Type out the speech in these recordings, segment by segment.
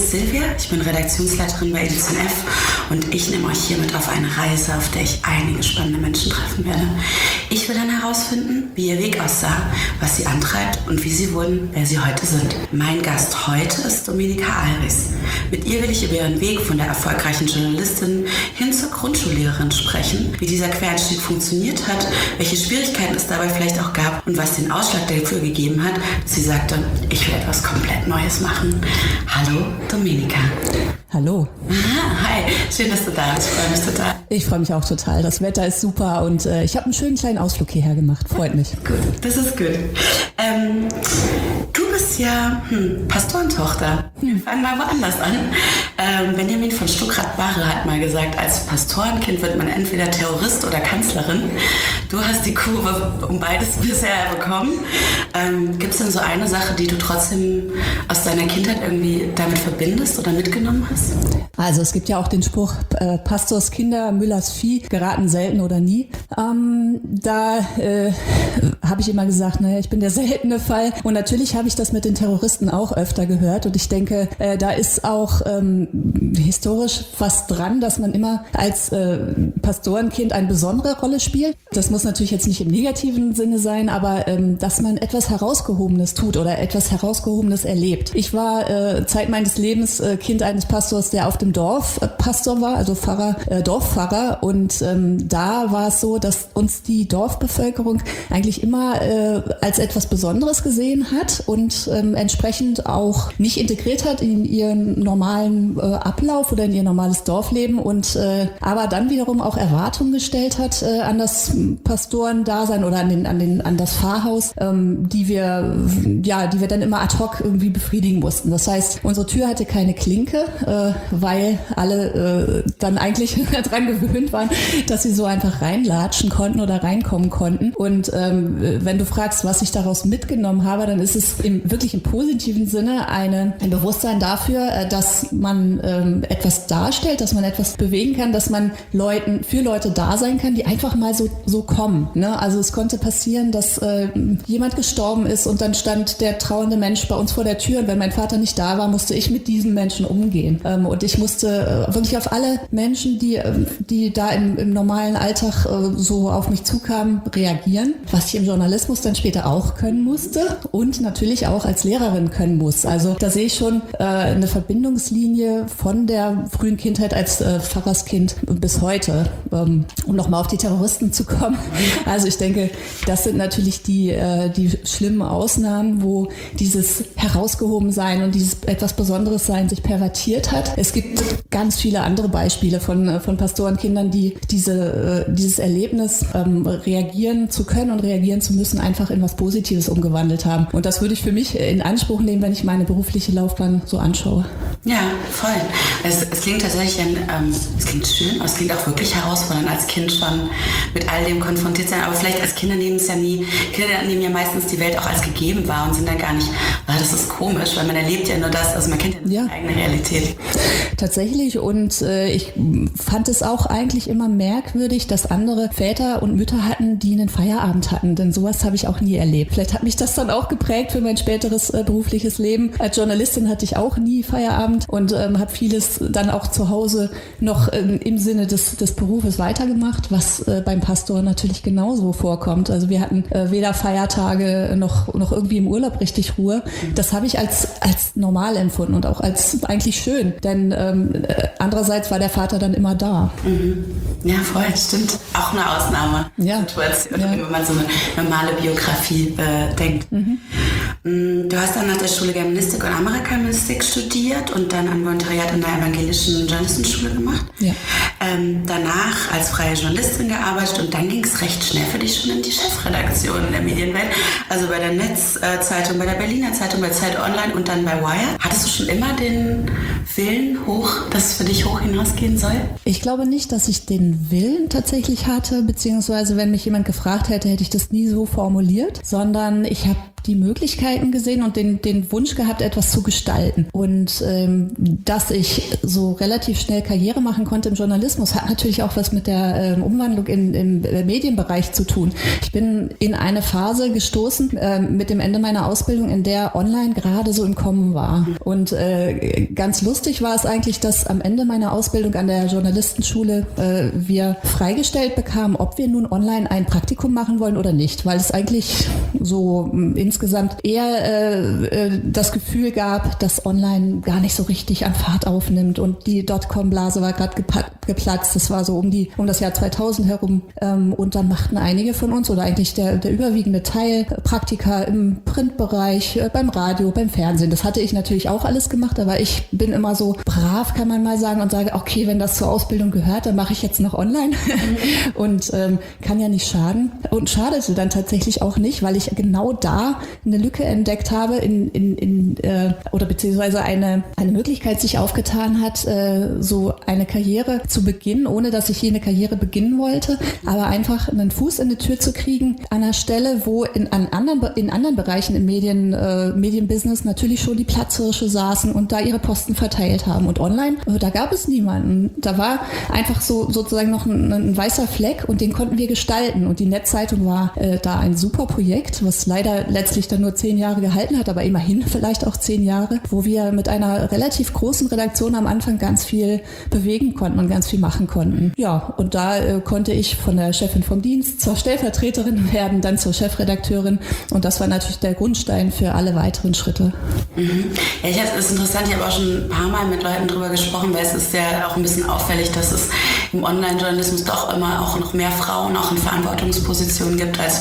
ist Silvia, ich bin Redaktionsleiterin bei Edition F und ich nehme euch hiermit auf eine Reise, auf der ich einige spannende Menschen treffen werde. Ich will dann herausfinden, wie ihr Weg aussah, was sie antreibt und wie sie wurden, wer sie heute sind. Mein Gast heute ist Domenica Alris. Mit ihr will ich über ihren Weg von der erfolgreichen Journalistin hin zur Grundschullehrerin sprechen, wie dieser Quereinstieg funktioniert hat, welche Schwierigkeiten es dabei vielleicht auch gab und was den Ausschlag dafür gegeben hat, dass sie sagte, ich will etwas komplett Neues machen. Hallo, Domenica. Hallo. Hi, schön, dass du da bist. Ich freue mich total. Ich freue mich auch total. Das Wetter ist super und ich habe einen schönen kleinen Ausflug hierher gemacht. Freut mich. Gut, das ist gut. Du bist ja Pastorentochter. Wir fangen mal woanders an. Benjamin von Stuckrad-Barre hat mal gesagt, als Pastorenkind wird man entweder Terrorist oder Kanzlerin. Du hast die Kurve um beides bisher bekommen. Gibt es denn so eine Sache, die du trotzdem aus deiner Kindheit irgendwie damit verbindest oder mitgenommen hast? Also es gibt ja auch den Spruch, Pastorskinder, Müllers Vieh, geraten selten oder nie. Da habe ich immer gesagt, naja, ich bin der seltene Fall. Und natürlich habe ich das mit den Terroristen auch öfter gehört. Und ich denke, da ist auch historisch was dran, dass man immer als Pastorenkind eine besondere Rolle spielt. Das muss natürlich jetzt nicht im negativen Sinne sein, aber dass man etwas Herausgehobenes tut oder etwas Herausgehobenes erlebt. Ich war Zeit meines Lebens Kind eines Pastors, der auf dem Dorf Pastor war, also Dorfpfarrer. Und da war es so, dass uns die Dorfbevölkerung eigentlich immer als etwas Besonderes gesehen hat und entsprechend auch nicht integriert hat in ihren normalen Ablauf oder in ihr normales Dorfleben und aber dann wiederum auch Erwartungen gestellt hat an das Pastorendasein oder an das Pfarrhaus, die wir dann immer ad hoc irgendwie befriedigen mussten. Das heißt, unsere Tür hatte keine Klinke, weil alle dann eigentlich daran gewöhnt waren, dass sie so einfach reinlatschen konnten oder reinkommen konnten. Und wenn du fragst, was ich daraus mitgenommen habe, dann ist es wirklich im positiven Sinne ein Bewusstsein dafür, dass man etwas darstellt, dass man etwas bewegen kann, dass man für Leute da sein kann, die einfach mal so kommen. Ne? Also es konnte passieren, dass jemand gestorben ist und dann stand der trauernde Mensch bei uns vor der Tür und wenn mein Vater nicht da war, musste ich mit diesen Menschen umgehen. Und ich musste wirklich auf alle Menschen, die da im normalen Alltag so auf mich zukamen, reagieren, was ich im Journalismus dann später auch können musste und natürlich auch als Lehrerin können muss. Also da sehe ich schon eine Verbindungslinie von der frühen Kindheit als Pfarrerskind bis heute. Um nochmal auf die Terroristen zu kommen. Also ich denke, das sind natürlich die schlimmen Ausnahmen, wo dieses Herausgehobensein und dieses etwas Besonderes Sein sich pervertiert hat. Es gibt ganz viele andere Beispiele von Pastorenkindern, die dieses Erlebnis reagieren zu können und reagieren zu müssen, einfach in was Positives umgewandelt haben. Und das würde ich für mich in Anspruch nehmen, wenn ich meine berufliche Laufbahn so anschaue. Ja, voll. Es klingt tatsächlich, es klingt schön, aber es klingt auch wirklich herausfordernd, als Kind schon mit all dem konfrontiert sein. Aber vielleicht als Kinder nehmen es ja nie, Kinder nehmen ja meistens die Welt auch als gegeben wahr und sind dann gar nicht, das ist komisch, weil man erlebt ja nur das, also man kennt ja seine eigene Realität. Tatsächlich und ich fand es auch eigentlich immer merkwürdig, dass andere Väter und Mütter hatten, die einen Feierabend hatten, denn sowas habe ich auch nie erlebt. Vielleicht hat mich das dann auch geprägt für mein späteres berufliches Leben. Als Journalistin hatte ich auch nie Feierabend und habe vieles dann auch zu Hause noch im Sinne des Berufes weitergemacht, was beim Pastor natürlich genauso vorkommt. Also wir hatten weder Feiertage noch irgendwie im Urlaub richtig Ruhe. Das habe ich als normal empfunden und auch als eigentlich schön, denn andererseits war der Vater dann immer da. Mhm. Ja, voll, stimmt. Auch eine Ausnahmesituation, wenn man so eine normale Biografie denkt. Mhm. Du hast dann nach der Schule Germanistik und Amerikanistik studiert und dann ein Volontariat in der evangelischen Journalistenschule gemacht. Ja. Danach als freie Journalistin gearbeitet und dann ging es recht schnell für dich schon in die Chefredaktion in der Medienwelt. Also bei der Netzzeitung, bei der Berliner Zeitung, bei Zeit Online und dann bei Wired. Hattest du schon immer den Willen dass es für dich hoch hinausgehen soll? Ich glaube nicht, dass ich den Willen tatsächlich hatte, beziehungsweise wenn mich jemand gefragt hätte, hätte ich das nie so formuliert, sondern ich habe die Möglichkeit Möglichkeiten gesehen und den Wunsch gehabt, etwas zu gestalten. Und dass ich so relativ schnell Karriere machen konnte im Journalismus, hat natürlich auch was mit der Umwandlung im Medienbereich zu tun. Ich bin in eine Phase gestoßen mit dem Ende meiner Ausbildung, in der online gerade so im Kommen war. Und ganz lustig war es eigentlich, dass am Ende meiner Ausbildung an der Journalistenschule wir freigestellt bekamen, ob wir nun online ein Praktikum machen wollen oder nicht, weil es eigentlich so insgesamt eher das Gefühl gab, dass online gar nicht so richtig an Fahrt aufnimmt und die Dotcom-Blase war gerade geplatzt. Das war so um das Jahr 2000 herum und dann machten einige von uns oder eigentlich der überwiegende Teil Praktika im Printbereich, beim Radio, beim Fernsehen. Das hatte ich natürlich auch alles gemacht, aber ich bin immer so brav, kann man mal sagen, und sage, okay, wenn das zur Ausbildung gehört, dann mache ich jetzt noch online und kann ja nicht schaden. Und schadete dann tatsächlich auch nicht, weil ich genau da eine Lücke entdeckt habe oder beziehungsweise eine Möglichkeit sich aufgetan hat, so eine Karriere zu beginnen, ohne dass ich hier eine Karriere beginnen wollte, aber einfach einen Fuß in die Tür zu kriegen an einer Stelle, wo in anderen Bereichen im Medienbusiness natürlich schon die Platzhirsche saßen und da ihre Posten verteilt haben. Und online, da gab es niemanden. Da war einfach so sozusagen noch ein weißer Fleck und den konnten wir gestalten. Und die Netzzeitung war da ein super Projekt, was leider letztlich dann nur 10 Jahre gehalten hat, aber immerhin vielleicht auch 10 Jahre, wo wir mit einer relativ großen Redaktion am Anfang ganz viel bewegen konnten und ganz viel machen konnten. Ja, und da konnte ich von der Chefin vom Dienst zur Stellvertreterin werden, dann zur Chefredakteurin und das war natürlich der Grundstein für alle weiteren Schritte. Mhm. Ja, es ist interessant, ich habe auch schon ein paar Mal mit Leuten drüber gesprochen, weil es ist ja auch ein bisschen auffällig, dass es im Online-Journalismus doch immer auch noch mehr Frauen auch in Verantwortungspositionen gibt als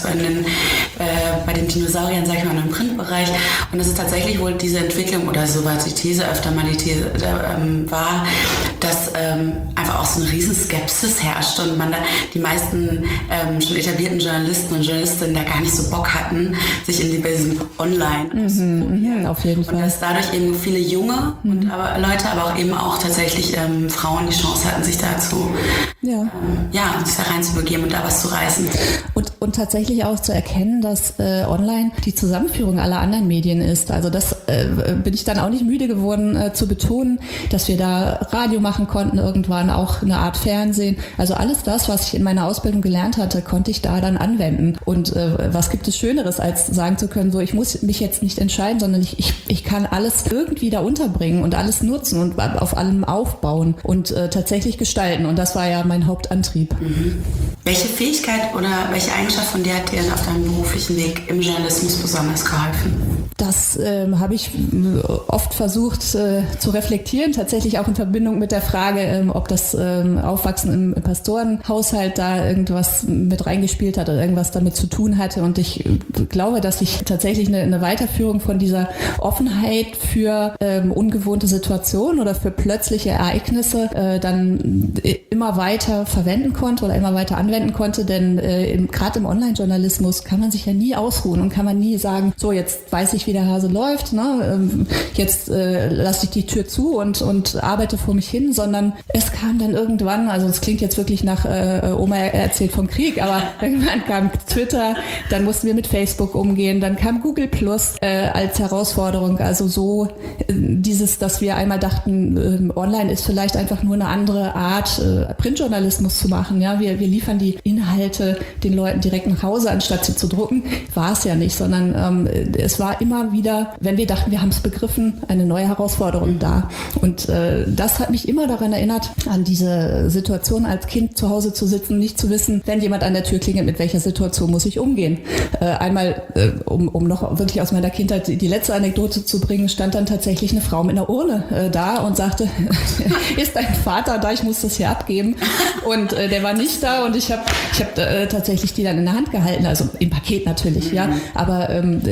bei den Dinosauriern, sag ich mal, im Printbereich. Und es ist tatsächlich wohl diese Entwicklung, oder so war die These, öfter mal die These war, dass einfach auch so eine riesen Skepsis herrscht und die meisten schon etablierten Journalisten und Journalistinnen da gar nicht so Bock hatten, sich in diesem Online auszuprobieren. Auf jeden Fall. Und dass dadurch eben viele junge Leute, aber auch eben auch tatsächlich Frauen die Chance hatten, sich dazu sich da reinzubegeben und da was zu reißen. Und tatsächlich auch zu erkennen, dass online die Zusammenführung aller anderen Medien ist. Also das bin ich dann auch nicht müde geworden zu betonen, dass wir da Radio machen konnten, irgendwann auch eine Art Fernsehen. Also alles das, was ich in meiner Ausbildung gelernt hatte, konnte ich da dann anwenden. Und was gibt es Schöneres, als sagen zu können, so ich muss mich jetzt nicht entscheiden, sondern ich kann alles irgendwie da unterbringen und alles nutzen und auf allem aufbauen und tatsächlich gestalten. Und das war ja mein Hauptantrieb. Mhm. Welche Fähigkeit oder welche Eigenschaft von dir hat dir auf deinem beruflichen Weg im Journalismus besonders geholfen? Das habe ich oft versucht zu reflektieren, tatsächlich auch in Verbindung mit der Frage, ob das Aufwachsen im Pastorenhaushalt da irgendwas mit reingespielt hat oder irgendwas damit zu tun hatte. Und ich glaube, dass ich tatsächlich eine Weiterführung von dieser Offenheit für ungewohnte Situationen oder für plötzliche Ereignisse dann immer weiter verwenden konnte oder immer weiter anwenden konnte. Denn gerade im Online-Journalismus kann man sich ja nie ausruhen und kann man nie sagen, so jetzt weiß ich, wie der Hase läuft, ne? Jetzt lasse ich die Tür zu und arbeite vor mich hin, sondern es kam dann irgendwann, also es klingt jetzt wirklich nach Oma erzählt vom Krieg, aber irgendwann kam Twitter, dann mussten wir mit Facebook umgehen, dann kam Google Plus als Herausforderung, also so dieses, dass wir einmal dachten, online ist vielleicht einfach nur eine andere Art, Printjournalismus zu machen, ja, wir liefern die Inhalte den Leuten direkt nach Hause, anstatt sie zu drucken, war es ja nicht, sondern es war immer wieder, wenn wir dachten, wir haben es begriffen, eine neue Herausforderung da. Und das hat mich immer daran erinnert, an diese Situation als Kind zu Hause zu sitzen, nicht zu wissen, wenn jemand an der Tür klingelt, mit welcher Situation muss ich umgehen. Einmal, um noch wirklich aus meiner Kindheit die letzte Anekdote zu bringen, stand dann tatsächlich eine Frau mit einer Urne da und sagte, ist dein Vater da, ich muss das hier abgeben. Und der war nicht da und ich hab tatsächlich die dann in der Hand gehalten, also im Paket natürlich, ja. Aber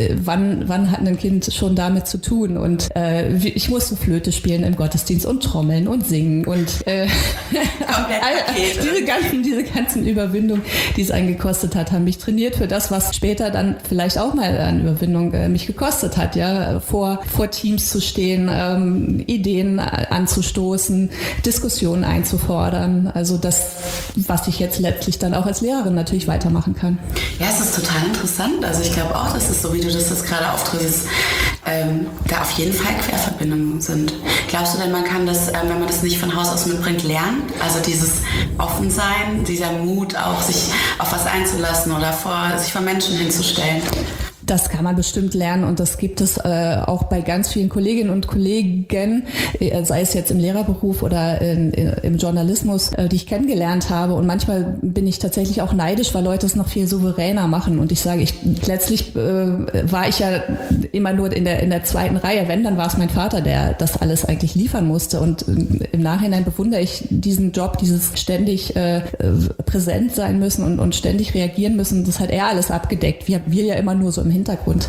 wann hat ein Kind schon damit zu tun? Und ich musste Flöte spielen im Gottesdienst und trommeln und singen und Diese ganzen Überwindungen, die es einen gekostet hat, haben mich trainiert für das, was später dann vielleicht auch mal an Überwindung mich gekostet hat, ja, vor Teams zu stehen, Ideen anzustoßen, Diskussionen einzufordern. Also das, was ich jetzt letztlich dann auch als Lehrerin natürlich weitermachen kann. Ja, es ist total interessant. Also ich glaube auch, dass es so, wie du das jetzt gerade auftrittst, da auf jeden Fall Querverbindungen sind. Glaubst du denn, man kann das, wenn man das nicht von Haus aus mitbringt, lernen? Also dieses Offensein, dieser Mut auch, sich auf was einzulassen oder sich vor Menschen hinzustellen? Das kann man bestimmt lernen und das gibt es auch bei ganz vielen Kolleginnen und Kollegen, sei es jetzt im Lehrerberuf oder im Journalismus, die ich kennengelernt habe. Und manchmal bin ich tatsächlich auch neidisch, weil Leute es noch viel souveräner machen. Und ich sage, letztlich war ich ja immer nur in der zweiten Reihe. Wenn, dann war es mein Vater, der das alles eigentlich liefern musste. Und im Nachhinein bewundere ich diesen Job, dieses ständig präsent sein müssen und ständig reagieren müssen. Das hat er alles abgedeckt. Wir ja immer nur so im Hintergrund.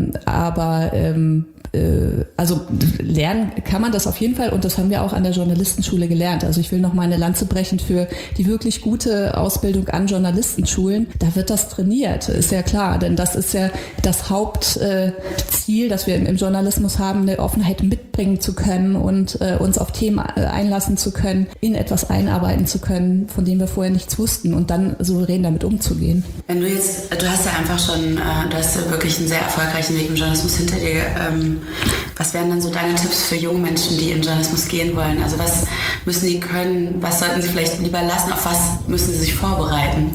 Also lernen kann man das auf jeden Fall und das haben wir auch an der Journalistenschule gelernt. Also ich will noch mal eine Lanze brechen für die wirklich gute Ausbildung an Journalistenschulen. Da wird das trainiert, ist ja klar, denn das ist ja das Hauptziel, das wir im Journalismus haben, eine Offenheit mitbringen zu können und uns auf Themen einlassen zu können, in etwas einarbeiten zu können, von dem wir vorher nichts wussten und dann souverän damit umzugehen. Du hast ja einfach schon, du hast ja wirklich einen sehr erfolgreichen Weg im Journalismus hinter dir. Was wären dann so deine Tipps für junge Menschen, die in den Journalismus gehen wollen? Also was müssen sie können? Was sollten sie vielleicht lieber lassen? Auf was müssen sie sich vorbereiten?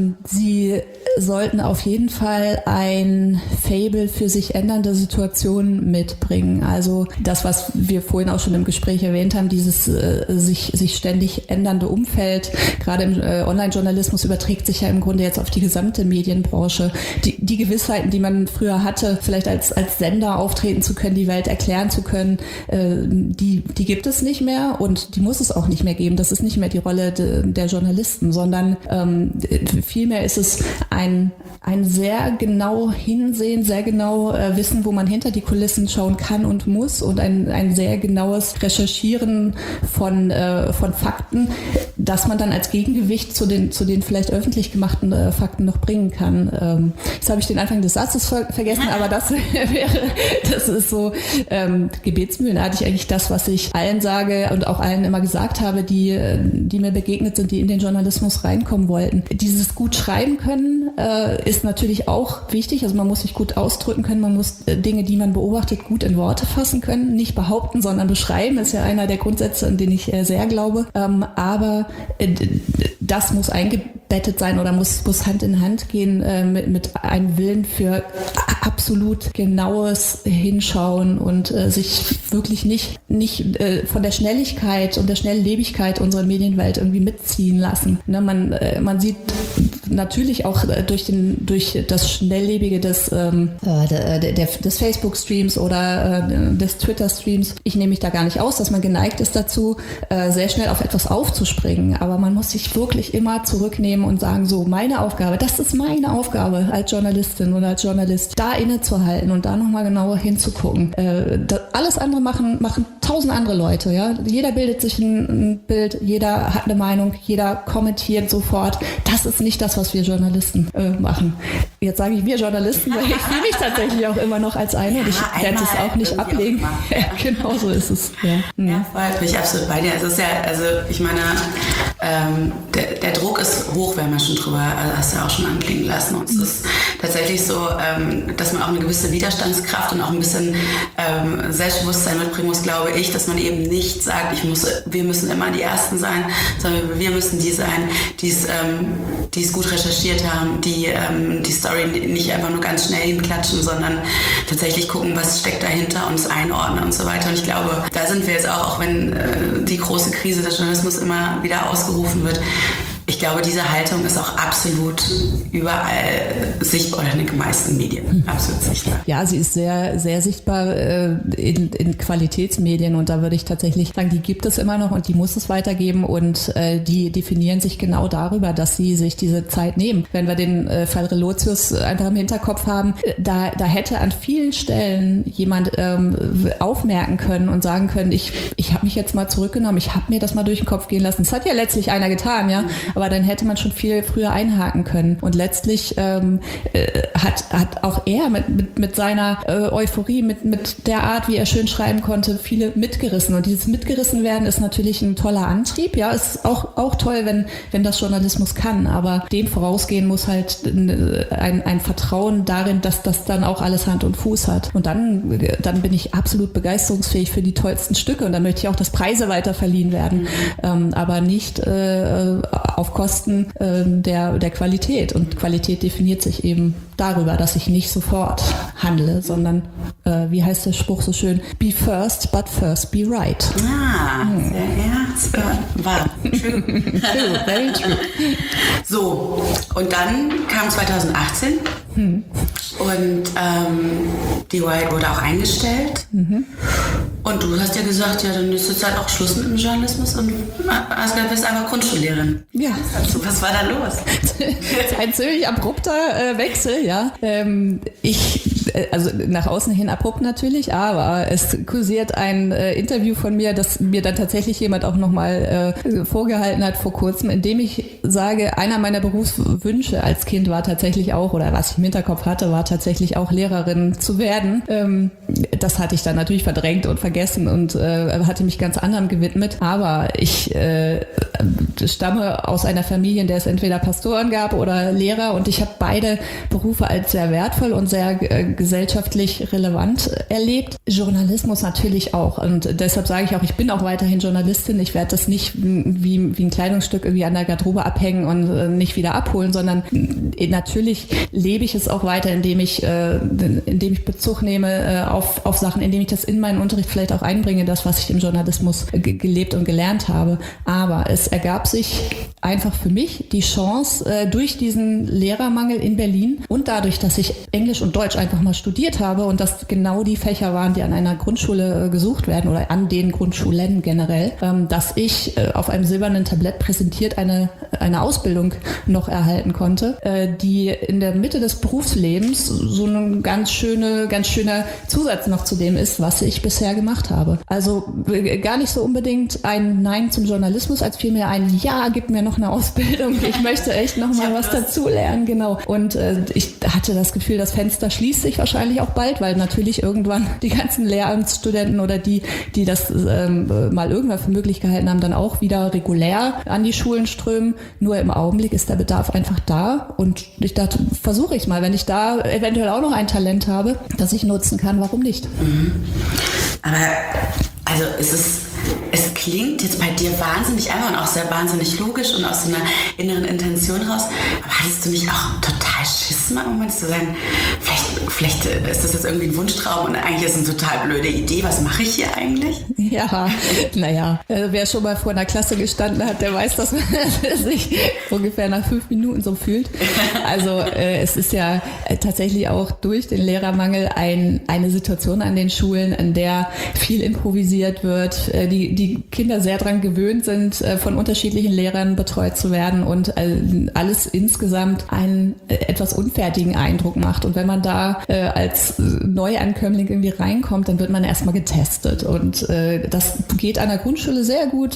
Sie sollten auf jeden Fall ein Faible für sich ändernde Situationen mitbringen. Also das, was wir vorhin auch schon im Gespräch erwähnt haben, dieses sich ständig ändernde Umfeld, gerade im Online-Journalismus überträgt sich ja im Grunde jetzt auf die gesamte Medienbranche. Die Gewissheiten, die man früher hatte, vielleicht als Sender auftreten zu können, die Welt erklären zu können, die gibt es nicht mehr und die muss es auch nicht mehr geben. Das ist nicht mehr die Rolle der Journalisten, sondern vielmehr ist es ein sehr genau hinsehen, sehr genau wissen, wo man hinter die Kulissen schauen kann und muss und ein sehr genaues Recherchieren von Fakten, das man dann als Gegengewicht zu den vielleicht öffentlich gemachten Fakten noch bringen kann. Jetzt habe ich den Anfang des Satzes vergessen, aber das ist so gebetsmühlenartig eigentlich das, was ich allen sage und auch allen immer gesagt habe, die mir begegnet sind, die in den Journalismus reinkommen wollten. Dieses gut schreiben können ist natürlich auch wichtig. Also man muss sich gut ausdrücken können, man muss Dinge, die man beobachtet, gut in Worte fassen können. Nicht behaupten, sondern beschreiben ist ja einer der Grundsätze, an den ich sehr glaube. Aber das muss eingebettet sein oder muss Hand in Hand gehen mit einem Willen für absolut genaues Hinschauen und sich wirklich nicht von der Schnelligkeit und der Schnelllebigkeit unserer Medienwelt irgendwie mitziehen lassen. Ne, man sieht natürlich auch durch das Schnelllebige des Facebook-Streams oder des Twitter-Streams. Ich nehme mich da gar nicht aus, dass man geneigt ist dazu, sehr schnell auf etwas aufzuspringen. Aber man muss sich wirklich immer zurücknehmen und sagen, so, meine Aufgabe, das ist meine Aufgabe als Journalistin oder als Journalist, da innezuhalten und da nochmal genauer hinzugucken. Alles andere machen 1000 andere Leute. Ja? Jeder bildet sich ein Bild, jeder hat eine Meinung, jeder kommentiert sofort. Das ist nicht das, was wir Journalisten machen. Jetzt sage ich wir Journalisten, weil ich sehe mich tatsächlich auch immer noch als eine und ich werde es auch nicht ablegen. Ja, genau so ist es. Ja, voll, bin ich absolut bei dir. Es ist ja, also ich meine, der Druck ist hoch, wenn man schon drüber, hast du ja auch schon anklingen lassen. Und es ist tatsächlich so, dass man auch eine gewisse Widerstandskraft und auch ein bisschen Selbstbewusstsein mitbringen muss, glaube ich, dass man eben nicht sagt, wir müssen immer die Ersten sein, sondern wir müssen die sein, die es gut recherchiert haben, die Story nicht einfach nur ganz schnell hinklatschen, sondern tatsächlich gucken, was steckt dahinter und es einordnen und so weiter. Und ich glaube, da sind wir jetzt auch wenn die große Krise des Journalismus immer wieder ausgerufen wird. ich glaube, diese Haltung ist auch absolut überall sichtbar, oder in den meisten Medien absolut sichtbar. Ja, sie ist sehr, sehr sichtbar in Qualitätsmedien und da würde ich tatsächlich sagen, die gibt es immer noch und die muss es weitergeben und die definieren sich genau darüber, dass sie sich diese Zeit nehmen. Wenn wir den Fall Relotius einfach im Hinterkopf haben, da hätte an vielen Stellen jemand aufmerken können und sagen können, ich habe mich jetzt mal zurückgenommen, ich habe mir das mal durch den Kopf gehen lassen. Das hat ja letztlich einer getan, ja, aber dann hätte man schon viel früher einhaken können. Und letztlich hat auch er mit seiner Euphorie, mit der Art, wie er schön schreiben konnte, viele mitgerissen. Und dieses Mitgerissenwerden ist natürlich ein toller Antrieb. Ja, ist auch toll, wenn das Journalismus kann. Aber dem vorausgehen muss halt ein Vertrauen darin, dass das dann auch alles Hand und Fuß hat. Und dann bin ich absolut begeisterungsfähig für die tollsten Stücke. Und dann möchte ich auch, dass Preise weiter verliehen werden. Aber nicht auf Kosten der Qualität. Und Qualität definiert sich eben darüber, dass ich nicht sofort handle, sondern, wie heißt der Spruch so schön, be first, but first be right. Wahr. True. True, very true. So, und dann kam 2018 und die Wired wurde auch eingestellt. Und du hast ja gesagt, ja, dann ist jetzt halt auch Schluss mit dem Journalismus und Asgard, bist einfach Grundschullehrerin. Ja. Was war da los? Ein ziemlich abrupter Wechsel, ja. Also nach außen hin abrupt natürlich, aber es kursiert ein Interview von mir, das mir dann tatsächlich jemand auch nochmal vorgehalten hat vor kurzem, in dem ich sage, einer meiner Berufswünsche als Kind war tatsächlich auch, oder was ich im Hinterkopf hatte, war tatsächlich auch Lehrerin zu werden. Das hatte ich dann natürlich verdrängt und vergessen und hatte mich ganz anderem gewidmet. Aber ich stamme aus einer Familie, in der es entweder Pastoren gab oder Lehrer und ich habe beide Berufe als sehr wertvoll und sehr gesellschaftlich relevant erlebt. Journalismus natürlich auch und deshalb sage ich auch, ich bin auch weiterhin Journalistin. Ich werde das nicht wie ein Kleidungsstück irgendwie an der Garderobe abhängen und nicht wieder abholen, sondern natürlich lebe ich es auch weiter, indem ich Bezug nehme auf Sachen, indem ich das in meinen Unterricht vielleicht auch einbringe, das, was ich im Journalismus gelebt und gelernt habe. Aber es ergab sich einfach für mich die Chance, durch diesen Lehrermangel in Berlin und dadurch, dass ich Englisch und Deutsch einfach mal studiert habe und das genau die Fächer waren, die an einer Grundschule gesucht werden oder an den Grundschulen generell, dass ich auf einem silbernen Tablett präsentiert eine Ausbildung noch erhalten konnte, die in der Mitte des Berufslebens so ein ganz schöner Zusatz noch zu dem ist, was ich bisher gemacht habe. Also gar nicht so unbedingt ein Nein zum Journalismus, als vielmehr ein Ja, gib mir noch eine Ausbildung. Ich möchte echt noch mal was dazulernen, genau. Und ich hatte das Gefühl, das Fenster schließt sich wahrscheinlich auch bald, weil natürlich irgendwann die ganzen Lehramtsstudenten oder die das mal irgendwann für möglich gehalten haben, dann auch wieder regulär an die Schulen strömen. Nur im Augenblick ist der Bedarf einfach da und ich dachte, versuche ich mal, wenn ich da eventuell auch noch ein Talent habe, das ich nutzen kann, warum nicht? Aber also es klingt jetzt bei dir wahnsinnig einfach und auch sehr wahnsinnig logisch und aus so einer inneren Intention raus. Aber hattest du nicht auch total Schiss mal, um zu sagen, vielleicht ist das jetzt irgendwie ein Wunschtraum und eigentlich ist es eine total blöde Idee. Was mache ich hier eigentlich? Ja, naja, wer schon mal vor einer Klasse gestanden hat, der weiß, dass man sich ungefähr nach 5 Minuten so fühlt. Also es ist ja tatsächlich auch durch den Lehrermangel eine Situation an den Schulen, in der viel improvisiert wird, die Kinder sehr daran gewöhnt sind, von unterschiedlichen Lehrern betreut zu werden und alles insgesamt einen etwas unfertigen Eindruck macht. Und wenn man da als Neuankömmling irgendwie reinkommt, dann wird man erstmal getestet. Und das geht an der Grundschule sehr gut,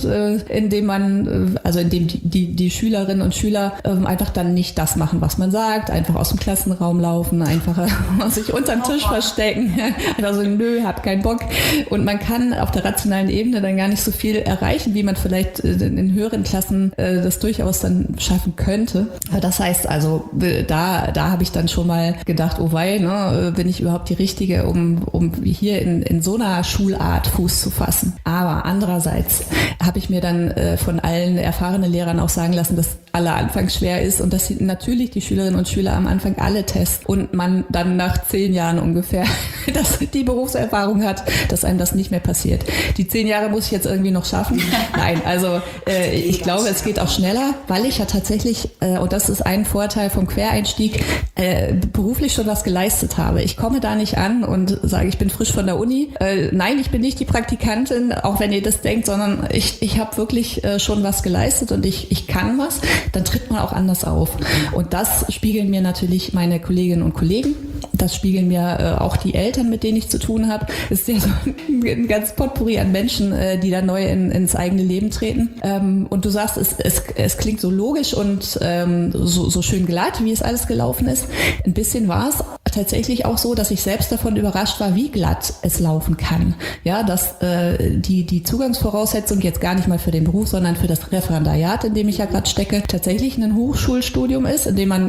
indem die Schülerinnen und Schüler einfach dann nicht das machen, was man sagt, einfach aus dem Klassenraum laufen, einfach sich unterm Tisch verstecken, einfach so, nö, hab keinen Bock. Und man kann auf der rationalen Ebene dann gar nicht so viel erreichen, wie man vielleicht in höheren Klassen das durchaus dann schaffen könnte. Das heißt also, da habe ich dann schon mal gedacht, oh wei, ne, bin ich überhaupt die Richtige, um hier in so einer Schulart Fuß zu fassen. Aber andererseits habe ich mir dann von allen erfahrenen Lehrern auch sagen lassen, dass aller Anfang schwer ist und dass natürlich die Schülerinnen und Schüler am Anfang alle testen und man dann nach 10 Jahren ungefähr die Berufserfahrung hat, dass einem das nicht mehr passiert. Die 10 Jahre muss ich jetzt irgendwie noch schaffen. Nein, also ich glaube, es geht auch schneller, weil ich ja tatsächlich, und das ist ein Vorteil vom Quereinstieg, beruflich schon was geleistet habe. Ich komme da nicht an und sage, ich bin frisch von der Uni. Nein, ich bin nicht die Praktikantin, auch wenn ihr das denkt, sondern ich habe wirklich schon was geleistet und ich kann was. Dann tritt man auch anders auf. Und das spiegeln mir natürlich meine Kolleginnen und Kollegen. Das spiegeln mir auch die Eltern, mit denen ich zu tun habe. Es ist ja so ein ganz Potpourri an Menschen, die da neu ins eigene Leben treten. Und du sagst, es klingt so logisch und so schön glatt, wie es alles gelaufen ist. Ein bisschen war es tatsächlich auch so, dass ich selbst davon überrascht war, wie glatt es laufen kann. Ja, dass die Zugangsvoraussetzung jetzt gar nicht mal für den Beruf, sondern für das Referendariat, in dem ich ja gerade stecke, tatsächlich ein Hochschulstudium ist, in dem man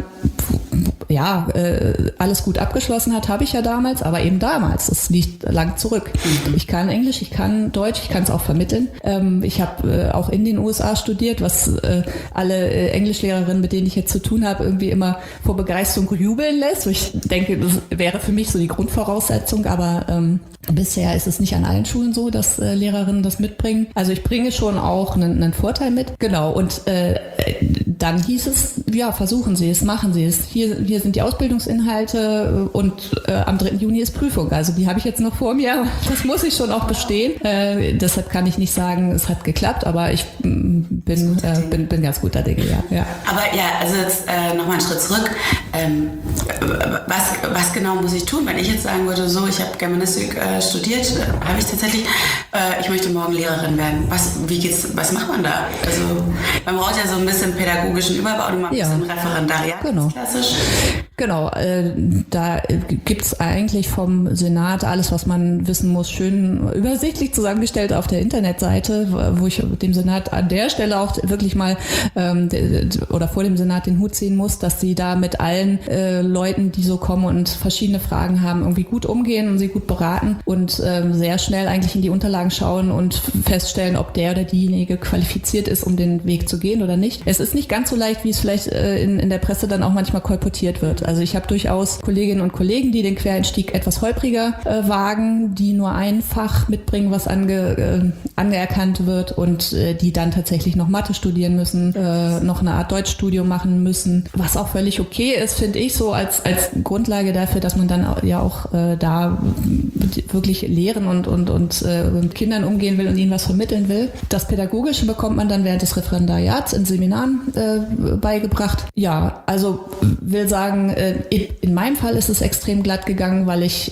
alles gut abgeschlossen hat, habe ich ja damals, aber eben damals, das liegt lang zurück. Ich kann Englisch, ich kann Deutsch, ich kann es auch vermitteln. Ich habe auch in den USA studiert, was alle Englischlehrerinnen, mit denen ich jetzt zu tun habe, irgendwie immer vor Begeisterung jubeln lässt. Ich denke, das wäre für mich so die Grundvoraussetzung, aber bisher ist es nicht an allen Schulen so, dass Lehrerinnen das mitbringen. Also ich bringe schon auch einen Vorteil mit. Genau, und dann hieß es, ja, versuchen Sie es, machen Sie es. Hier sind die Ausbildungsinhalte und am 3. Juni ist Prüfung. Also die habe ich jetzt noch vor mir. Das muss ich schon auch bestehen. Deshalb kann ich nicht sagen, es hat geklappt, aber ich bin ganz guter Dinge, ja. Aber ja, also jetzt nochmal einen Schritt zurück. Was genau muss ich tun, wenn ich jetzt sagen würde, so, ich habe Germanistik studiert, habe ich tatsächlich, ich möchte morgen Lehrerin werden. Was macht man da? Also man braucht ja so ein bisschen pädagogischen Überbau und man ein bisschen Referendariat, genau. Klassisch. Genau, da gibt's eigentlich vom Senat alles, was man wissen muss, schön übersichtlich zusammengestellt auf der Internetseite, wo ich dem Senat an der Stelle auch wirklich mal oder vor dem Senat den Hut ziehen muss, dass sie da mit allen Leuten, die so kommen und verschiedene Fragen haben, irgendwie gut umgehen und sie gut beraten und sehr schnell eigentlich in die Unterlagen schauen und feststellen, ob der oder diejenige qualifiziert ist, um den Weg zu gehen oder nicht. Es ist nicht ganz so leicht, wie es vielleicht in der Presse dann auch manchmal kolportiert wird. Also ich habe durchaus Kolleginnen und Kollegen, die den Quereinstieg etwas holpriger wagen, die nur ein Fach mitbringen, was anerkannt wird und die dann tatsächlich noch Mathe studieren müssen, noch eine Art Deutschstudium machen müssen, was auch völlig okay ist, finde ich, so als Grundlage dafür, dass man dann auch da wirklich lehren und mit Kindern umgehen will und ihnen was vermitteln will. Das Pädagogische bekommt man dann während des Referendariats in Seminaren beigebracht. Ja, also will sagen, in meinem Fall ist es extrem glatt gegangen, weil ich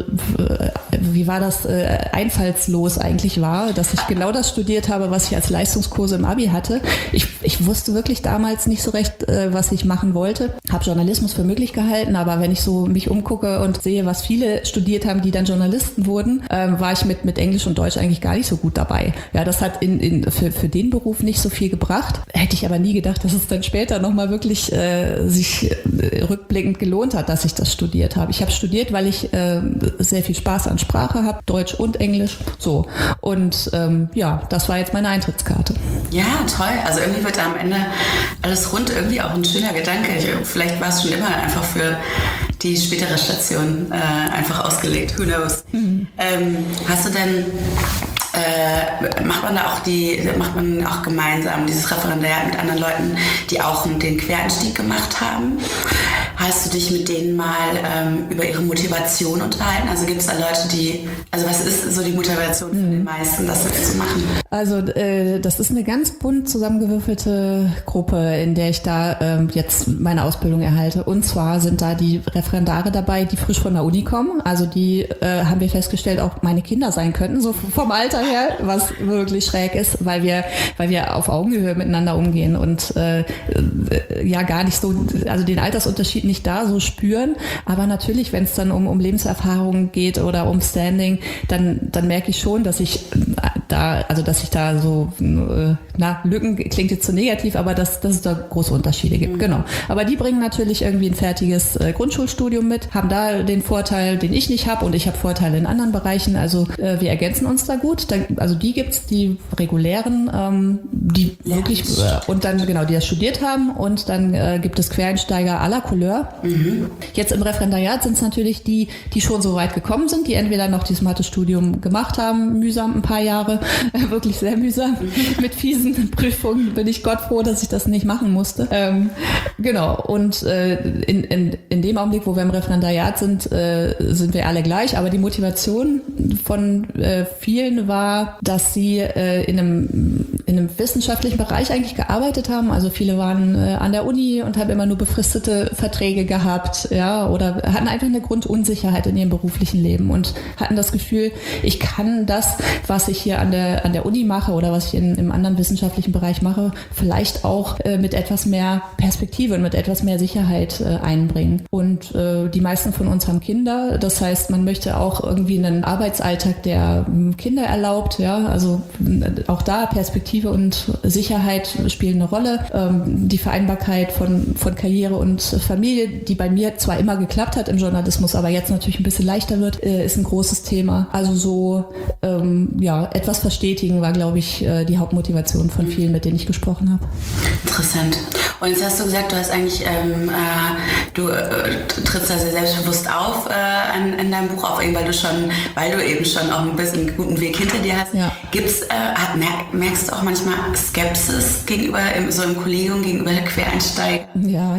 einfallslos eigentlich war, dass ich genau das studiert habe, was ich als Leistungskurse im Abi hatte. Ich wusste wirklich damals nicht so recht, was ich machen wollte. Habe Journalismus für möglich gehalten, aber wenn ich so mich umgucke und sehe, was viele studiert haben, die dann Journalisten wurden, war ich mit Englisch und Deutsch eigentlich gar nicht so gut dabei. Ja, das hat für den Beruf nicht so viel gebracht. Hätte ich aber nie gedacht, dass es dann später nochmal wirklich sich rückblickend gelohnt hat, dass ich das studiert habe. Ich habe studiert, weil ich sehr viel Spaß an Sprache habe, Deutsch und Englisch. So. Und das war jetzt meine Eintrittskarte. Ja, toll. Also irgendwie wird da am Ende alles rund, irgendwie auch ein schöner Gedanke. Vielleicht war es schon immer einfach für die spätere Station einfach ausgelegt. Who knows? Hast du denn macht man auch gemeinsam dieses Referendariat mit anderen Leuten, die auch den Quereinstieg gemacht haben? Hast du dich mit denen mal über ihre Motivation unterhalten? Also gibt es da Leute, was ist so die Motivation von den meisten, das zu machen? Also das ist eine ganz bunt zusammengewürfelte Gruppe, in der ich da jetzt meine Ausbildung erhalte. Und zwar sind da die Referendare dabei, die frisch von der Uni kommen. Also die haben wir festgestellt, auch meine Kinder sein könnten, so vom Alter her, was wirklich schräg ist, weil wir auf Augenhöhe miteinander umgehen und gar nicht so, also den Altersunterschied nicht da so spüren. Aber natürlich, wenn es dann um Lebenserfahrungen geht oder um Standing, dann merke ich schon, dass ich da so, Lücken klingt jetzt zu negativ, aber dass es da große Unterschiede gibt, genau. Aber die bringen natürlich irgendwie ein fertiges Grundschulstudium mit, haben da den Vorteil, den ich nicht habe, und ich habe Vorteile in anderen Bereichen, also wir ergänzen uns da gut. Also die gibt's, die regulären, die wirklich, und dann genau, die das studiert haben, und dann gibt es Quereinsteiger à la Couleur. Jetzt im Referendariat sind es natürlich die schon so weit gekommen sind, die entweder noch dieses Mathestudium gemacht haben, mühsam ein paar Jahre, wirklich sehr mühsam, mit fiesen Prüfungen, bin ich Gott froh, dass ich das nicht machen musste. Genau, und in dem Augenblick, wo wir im Referendariat sind wir alle gleich, aber die Motivation von vielen war, dass sie in einem wissenschaftlichen Bereich eigentlich gearbeitet haben. Also viele waren an der Uni und haben immer nur befristete Verträge gehabt, ja, oder hatten einfach eine Grundunsicherheit in ihrem beruflichen Leben und hatten das Gefühl, ich kann das, was ich hier an der Uni mache oder was ich im anderen wissenschaftlichen Bereich mache, vielleicht auch mit etwas mehr Perspektive und mit etwas mehr Sicherheit einbringen. Und die meisten von uns haben Kinder. Das heißt, man möchte auch irgendwie einen Arbeitsalltag, der Kinder erlaubt. Ja, also auch da Perspektive und Sicherheit spielen eine Rolle. Die Vereinbarkeit von Karriere und Familie, die bei mir zwar immer geklappt hat im Journalismus, aber jetzt natürlich ein bisschen leichter wird, ist ein großes Thema. Also so etwas verstetigen war, glaube ich, die Hauptmotivation von vielen, mit denen ich gesprochen habe. Interessant. Und jetzt hast du gesagt, du hast eigentlich, du trittst da sehr selbstbewusst auf in deinem Buch, auch eben, weil du eben schon auch ein bisschen einen guten Weg hinter dir hast. Ja. Merkst du auch manchmal Skepsis gegenüber, so im Kollegium, gegenüber der Quereinsteiger? Ja.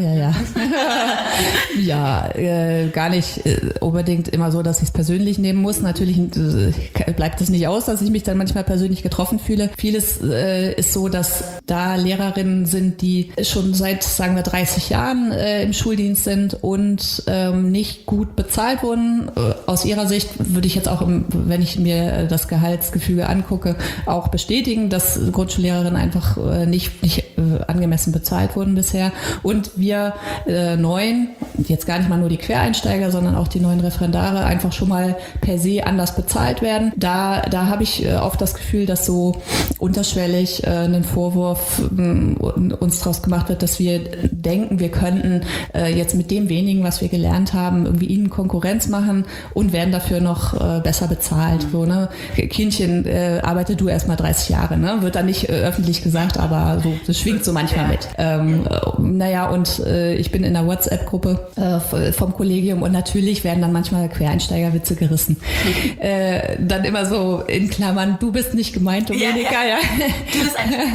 Ja, gar nicht unbedingt immer so, dass ich es persönlich nehmen muss. Natürlich bleibt es nicht aus, dass ich mich dann manchmal persönlich getroffen fühle. Vieles ist so, dass da Lehrerinnen sind, die schon seit, sagen wir, 30 Jahren im Schuldienst sind und nicht gut bezahlt wurden. Aus ihrer Sicht würde ich jetzt auch, wenn ich mir das Gehaltsgefüge angucke, auch bestätigen, dass Grundschullehrerinnen einfach nicht angemessen bezahlt wurden bisher. Und wir Neuen, jetzt gar nicht mal nur die Quereinsteiger, sondern auch die neuen Referendare, einfach schon mal per se anders bezahlt werden. Da habe ich oft das Gefühl, dass so unterschwellig ein Vorwurf uns draus gemacht wird, dass wir denken, wir könnten jetzt mit dem wenigen, was wir gelernt haben, irgendwie ihnen Konkurrenz machen und werden dafür noch besser bezahlt. So, ne? Kindchen, arbeite du erst mal 30 Jahre, ne? Wird dann nicht öffentlich gesagt, aber so, das schwingt so manchmal mit. Und ich bin in der WhatsApp-Gruppe vom Kollegium und natürlich werden dann manchmal Quereinsteigerwitze gerissen. Dann immer so in Klammern, du bist nicht gemeint, Dominika. Ja. Du bist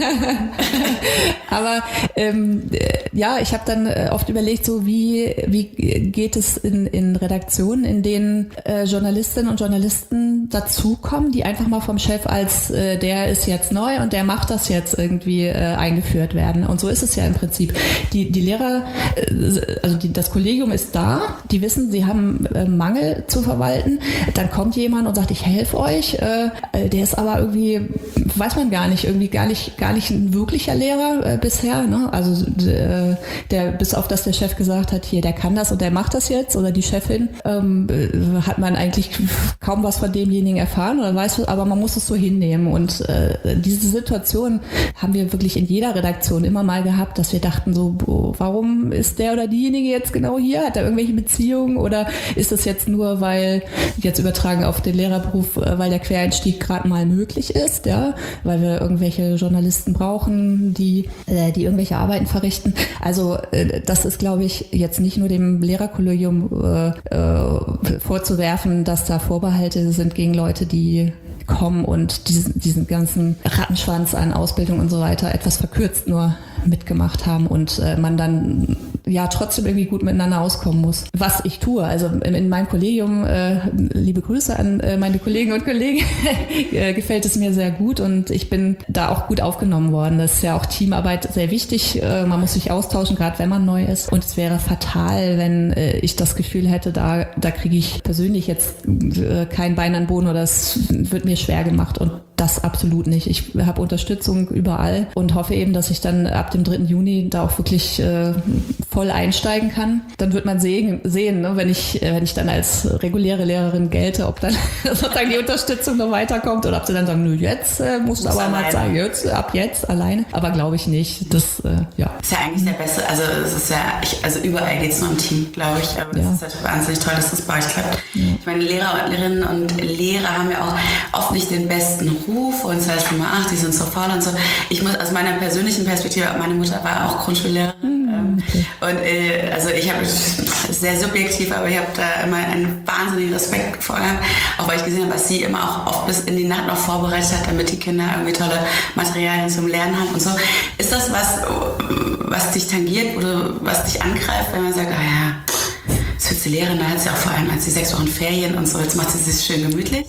Aber ich habe dann oft überlegt, so wie geht es in Redaktionen, in denen Journalistinnen und Journalisten dazukommen, die einfach mal vom Chef als der ist jetzt neu und der macht das jetzt irgendwie eingeführt werden. Und so ist es ja im Prinzip. Die Lehrer, das Kollegium ist da, die wissen, sie haben Mangel zu verwalten. Dann kommt jemand und sagt, ich helfe euch. Der ist aber irgendwie, weiß man gar nicht ein wirklicher Lehrer bisher. Ne? Also der, bis auf das der Chef gesagt hat, hier, der kann das und der macht das jetzt, oder die Chefin, hat man eigentlich kaum was von demjenigen erfahren oder weiß, aber man muss es so hinnehmen. Und diese Situation haben wir wirklich in jeder Redaktion immer mal gehabt, dass wir dachten so, warum ist der oder diejenige jetzt genau hier? Hat er irgendwelche Beziehungen oder ist das jetzt nur, weil, jetzt übertragen auf den Lehrerberuf, weil der Quereinstieg gerade mal möglich ist, ja, weil wir irgendwelche Journalisten brauchen, die irgendwelche Arbeiten verrichten. Also das ist, glaube ich, jetzt nicht nur dem Lehrerkollegium vorzuwerfen, dass da Vorbehalte sind gegen Leute, die kommen und diesen ganzen Rattenschwanz an Ausbildung und so weiter etwas verkürzt nur mitgemacht haben und man dann ja trotzdem irgendwie gut miteinander auskommen muss. Was ich tue, also in meinem Kollegium, liebe Grüße an meine Kolleginnen und Kollegen, gefällt es mir sehr gut und ich bin da auch gut aufgenommen worden. Das ist ja auch Teamarbeit sehr wichtig. Man muss sich austauschen, gerade wenn man neu ist. Und es wäre fatal, wenn ich das Gefühl hätte, da kriege ich persönlich jetzt kein Bein an den Boden oder es wird mir schwer gemacht. Und das absolut nicht. Ich habe Unterstützung überall und hoffe eben, dass ich dann ab dem 3. Juni da auch wirklich voll einsteigen kann. Dann wird man sehen, ne, wenn ich dann als reguläre Lehrerin gelte, ob dann sozusagen die Unterstützung noch weiterkommt oder ob sie dann sagen, nö, jetzt musst du aber mal sagen, ab jetzt alleine. Aber glaube ich nicht. Das, ja. Ist ja eigentlich der beste, also es ist ja, also überall geht es nur im Team, glaube ich. Aber das ist ja wahnsinnig toll, dass das bei euch klappt. Ja. Ich meine, Lehrerinnen und Lehrer haben ja auch oft nicht den besten Ruf und das heißt immer, ach, die sind so faul und so. Ich muss aus meiner persönlichen Perspektive, meine Mutter war auch Grundschullehrerin. Okay. Und also ich habe sehr subjektiv, aber ich habe da immer einen wahnsinnigen Respekt vor gehabt, auch weil ich gesehen habe, was sie immer auch oft bis in die Nacht noch vorbereitet hat, damit die Kinder irgendwie tolle Materialien zum Lernen haben und so. Ist das was dich tangiert oder was dich angreift, wenn man sagt, ah ja, das wird die Lehrerin, da hat sie auch vor allem als die 6 Wochen Ferien und so, jetzt macht sie sich schön gemütlich.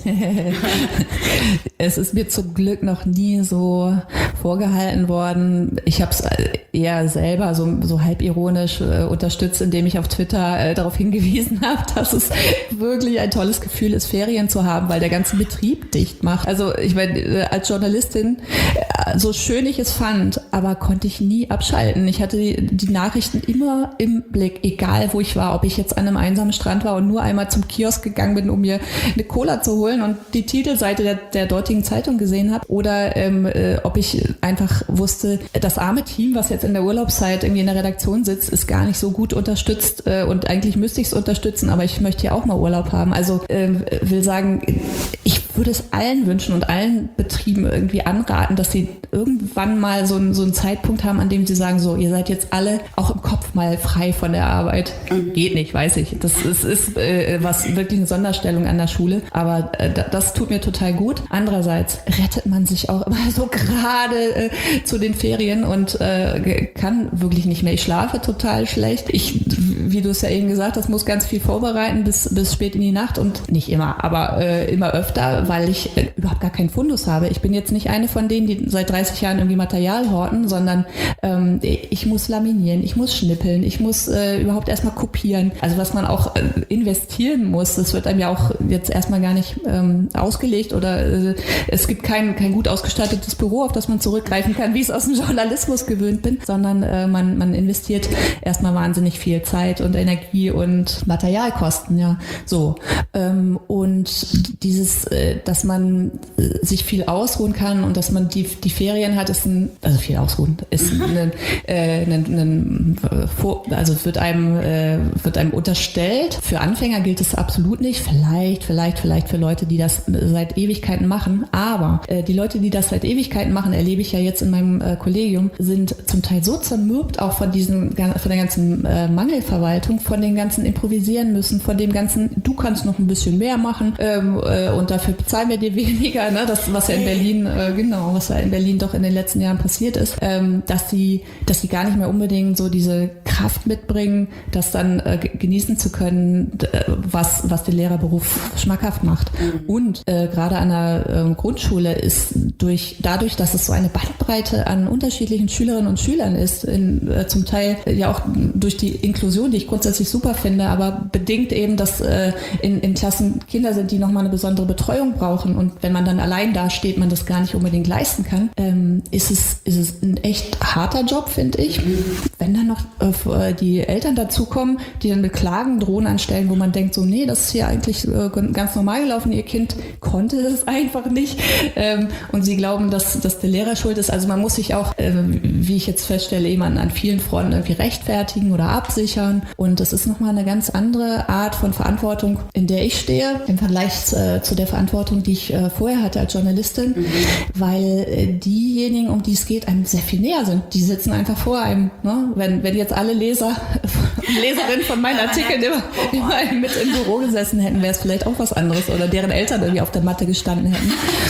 Es ist mir zum Glück noch nie so vorgehalten worden. Ich habe es eher selber so halb ironisch unterstützt, indem ich auf Twitter darauf hingewiesen habe, dass es wirklich ein tolles Gefühl ist, Ferien zu haben, weil der ganze Betrieb dicht macht. Also ich meine, als Journalistin, so schön ich es fand, aber konnte ich nie abschalten. Ich hatte die Nachrichten immer im Blick, egal wo ich war, ob ich jetzt an einem einsamen Strand war und nur einmal zum Kiosk gegangen bin, um mir eine Cola zu holen und die Titelseite der dortigen Zeitung gesehen habe oder ob ich einfach wusste, das arme Team, was jetzt in der Urlaubszeit irgendwie in der Redaktion sitzt, ist gar nicht so gut unterstützt und eigentlich müsste ich es unterstützen, aber ich möchte ja auch mal Urlaub haben. Also will sagen, ich würde es allen wünschen und allen Betrieben irgendwie anraten, dass sie irgendwann mal so einen Zeitpunkt haben, an dem sie sagen, so, ihr seid jetzt alle auch im Kopf mal frei von der Arbeit. Geht nicht, weiß ich. Das ist was wirklich eine Sonderstellung an der Schule, aber das tut mir total gut. Andererseits rettet man sich auch immer so gerade zu den Ferien und kann wirklich nicht mehr. Ich schlafe total schlecht. Wie du es ja eben gesagt hast, muss ganz viel vorbereiten bis spät in die Nacht und nicht immer, aber immer öfter, weil ich überhaupt gar keinen Fundus habe. Ich bin jetzt nicht eine von denen, die seit 30 Jahren irgendwie Material horten, sondern ich muss laminieren, ich muss schnippeln, ich muss überhaupt erstmal kopieren. Also was man auch investieren muss, das wird einem ja auch jetzt erstmal gar nicht ausgelegt oder es gibt kein gut ausgestattetes Büro, auf das man zurückgreifen kann, wie ich es aus dem Journalismus gewöhnt bin, sondern man investiert erstmal wahnsinnig viel Zeit und Energie und Materialkosten, ja, so. Und dieses, dass man sich viel ausruhen kann und dass man die Ferien hat, ist viel ausruhen, ist also es wird einem unterstellt. Für Anfänger gilt es absolut nicht. Vielleicht für Leute, die das seit Ewigkeiten machen. Aber die Leute, die das seit Ewigkeiten machen, erlebe ich ja jetzt in meinem Kollegium, sind zum Teil so zermürbt auch von der ganzen Mangelverwaltung, von den ganzen Improvisieren müssen, von dem ganzen, du kannst noch ein bisschen mehr machen und dafür bezahlen wir dir weniger, ne? Das, was ja in Berlin doch in den letzten Jahren passiert ist, dass sie gar nicht mehr unbedingt so diese Kraft mitbringen, das dann genießen zu können, was den Lehrerberuf schmackhaft macht. Und gerade an der Grundschule ist dadurch, dass es so eine Bandbreite an unterschiedlichen Schülerinnen und Schülern ist, zum Teil ja auch durch die Inklusion, die ich grundsätzlich super finde, aber bedingt eben, dass in Klassen Kinder sind, die nochmal eine besondere Betreuung brauchen und wenn man dann allein dasteht, man das gar nicht unbedingt leisten kann, ist es ein echt harter Job, finde ich. Wenn dann noch die Eltern dazukommen, die dann mit Klagen drohen anstellen, wo man denkt so, nee, das ist hier eigentlich ganz normal gelaufen, ihr Kind konnte das einfach nicht und sie glauben, dass der Lehrer schuld ist. Also man muss sich auch, wie ich jetzt feststelle, eben an vielen Fronten irgendwie rechtfertigen oder absichern und das ist nochmal eine ganz andere Art von Verantwortung, in der ich stehe, im Vergleich zu der Verantwortung, die ich vorher hatte als Journalistin, weil diejenigen, um die es geht, einem sehr viel näher sind. Die sitzen einfach vor einem. Ne? Wenn jetzt alle Leser und Leserinnen von meinen Artikeln immer mit im Büro gesessen hätten, wäre es vielleicht auch was anderes oder deren Eltern irgendwie auf der Matte gestanden hätten.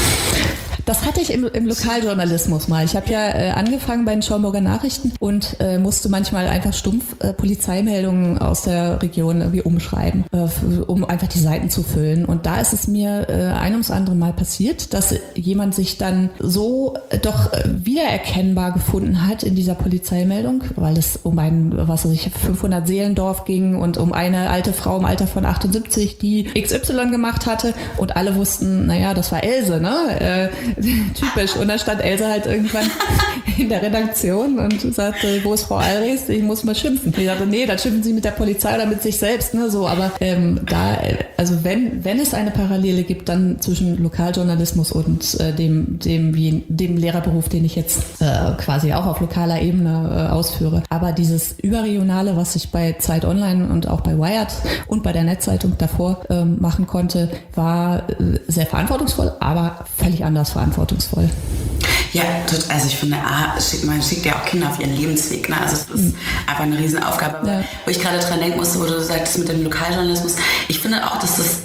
Das hatte ich im Lokaljournalismus mal. Ich habe ja angefangen bei den Schaumburger Nachrichten und musste manchmal einfach stumpf Polizeimeldungen aus der Region irgendwie umschreiben, um einfach die Seiten zu füllen. Und da ist es mir ein ums andere Mal passiert, dass jemand sich dann so doch wiedererkennbar gefunden hat in dieser Polizeimeldung, weil es um ein 500 Seelendorf ging und um eine alte Frau im Alter von 78, die XY gemacht hatte und alle wussten, naja, das war Else, ne? typisch. Und dann stand Else halt irgendwann in der Redaktion und sagte, wo ist Frau Alres? Ich muss mal schimpfen. Ich sagte, nee, dann schimpfen Sie mit der Polizei oder mit sich selbst, ne, so. Aber also wenn es eine Parallele gibt, dann zwischen Lokaljournalismus und dem Lehrerberuf, den ich jetzt quasi auch auf lokaler Ebene ausführe. Aber dieses Überregionale, was ich bei Zeit Online und auch bei Wired und bei der Netzeitung davor machen konnte, war sehr verantwortungsvoll, aber völlig anders verantwortungsvoll. Ja, also ich finde, man schickt ja auch Kinder auf ihren Lebensweg. Ne? Also es ist einfach eine Riesenaufgabe. Aber wo ich gerade dran denken musste, wo du sagtest mit dem Lokaljournalismus, ich finde auch, dass das